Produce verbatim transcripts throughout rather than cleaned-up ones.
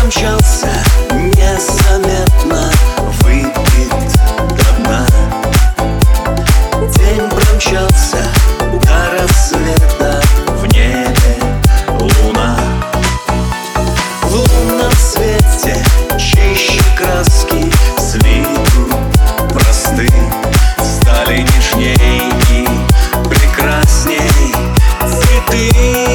промчался незаметно, выпит до дна. День промчался до рассвета, в небе луна. В лунном свете чище краски с виду просты стали нежней и прекрасней цветы.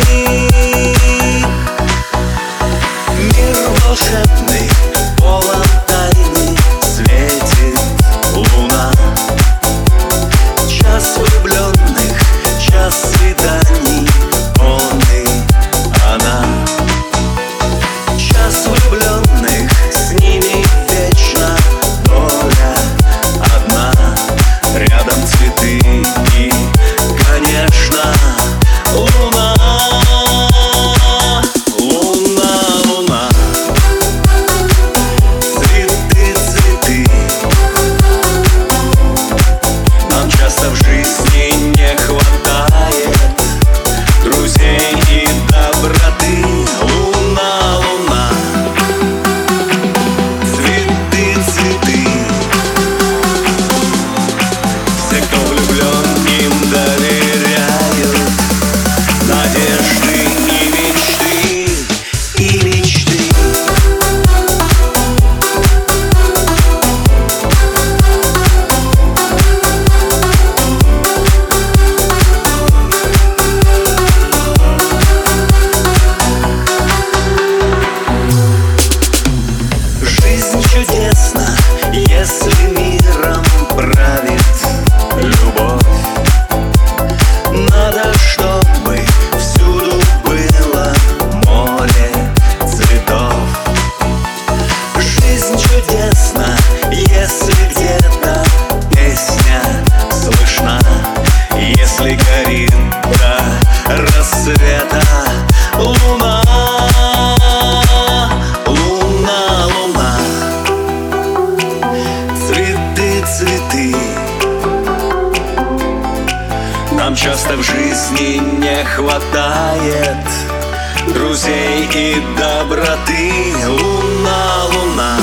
Мир волшебный, полон тайны, светит луна. Час влюбленных, час свиданий, полный она. Час влюбленных, с ними вечно доля одна. Рядом цветы и, конечно, луна. Луна, луна. Цветы, цветы. Нам часто в жизни не хватает друзей и доброты. Луна, луна. Цветы, цветы. Все, кто влюблен, им доверяют надежды и мечты, и мечты. Жизнь чудесна, если миром правит любовь. Надо, чтобы всюду было море цветов. Жизнь чудесна, если где-то песня слышна, если горит до рассвета луна. Луна, луна. Цветы, цветы. Нам часто в жизни не хватает друзей и доброты. Луна, луна.